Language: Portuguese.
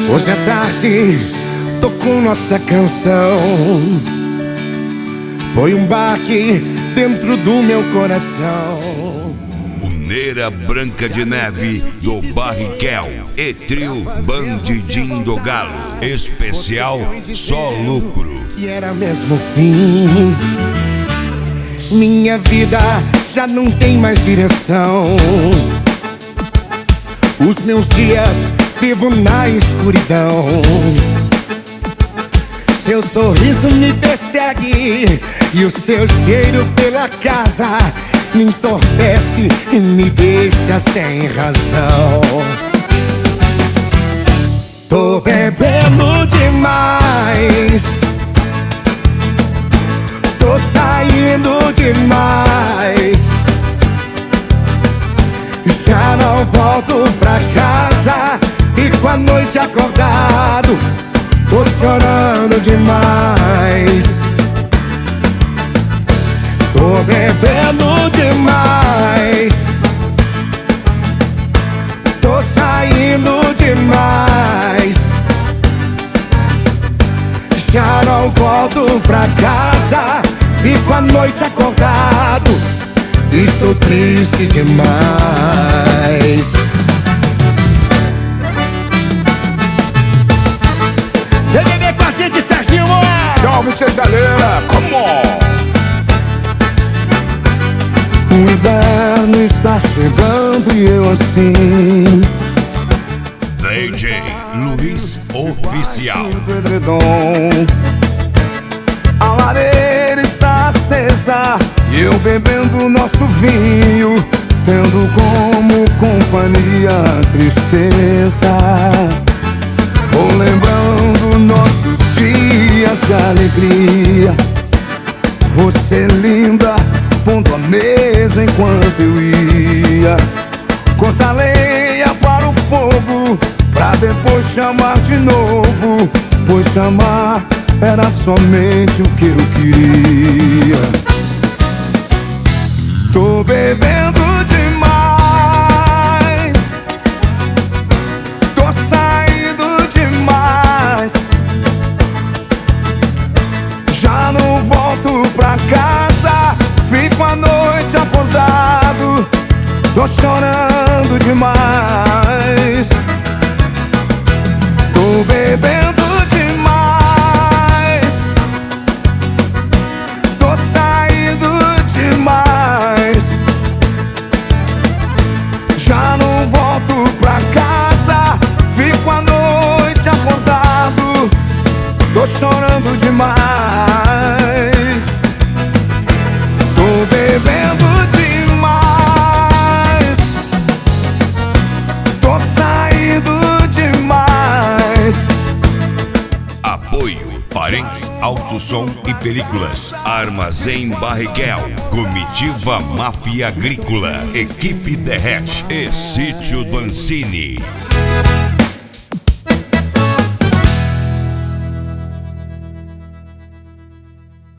Hoje à tarde tocou nossa canção. Foi um baque dentro do meu coração. Uneira Branca de Neve do Barricel e trio Bandidinho do Galo. Especial Só Lucro. E era mesmo o fim. Minha vida já não tem mais direção. Os meus dias vivo na escuridão. Seu sorriso me persegue e o seu cheiro pela casa me entorpece e me deixa sem razão. Tô bebendo demais, tô saindo demais. Já não volto pra casa, fico a noite acordado, tô chorando demais. Tô bebendo demais, tô saindo demais. Já não volto pra casa, fico a noite acordado, estou triste demais. Vem beber com a gente, Serginho! Salve, tia Chaleira, come on! O inverno está chegando e eu assim, DJ Luiz Oficial. do edredom. A lareira está acesa e eu bebendo nosso vinho, tendo como companhia a tristeza. Vou lembrando nossos dias de alegria. Você linda, pondo a mesa enquanto eu ia cortar lenha para o fogo, pra depois chamar de novo, pois chamar era somente o que eu queria. Tô bebendo demais, tô saindo demais. Já não volto pra casa, fico a noite acordado, tô chorando demais. Tô bebendo demais, tô saindo demais. Já não volto pra casa, fico a noite acordado, tô chorando demais. Tô bebendo demais, tô saindo demais. Apoio Parentes Alto Som e Películas, Armazém Barricel, Comitiva Máfia Agrícola, Equipe Derrete e Sítio Vancini.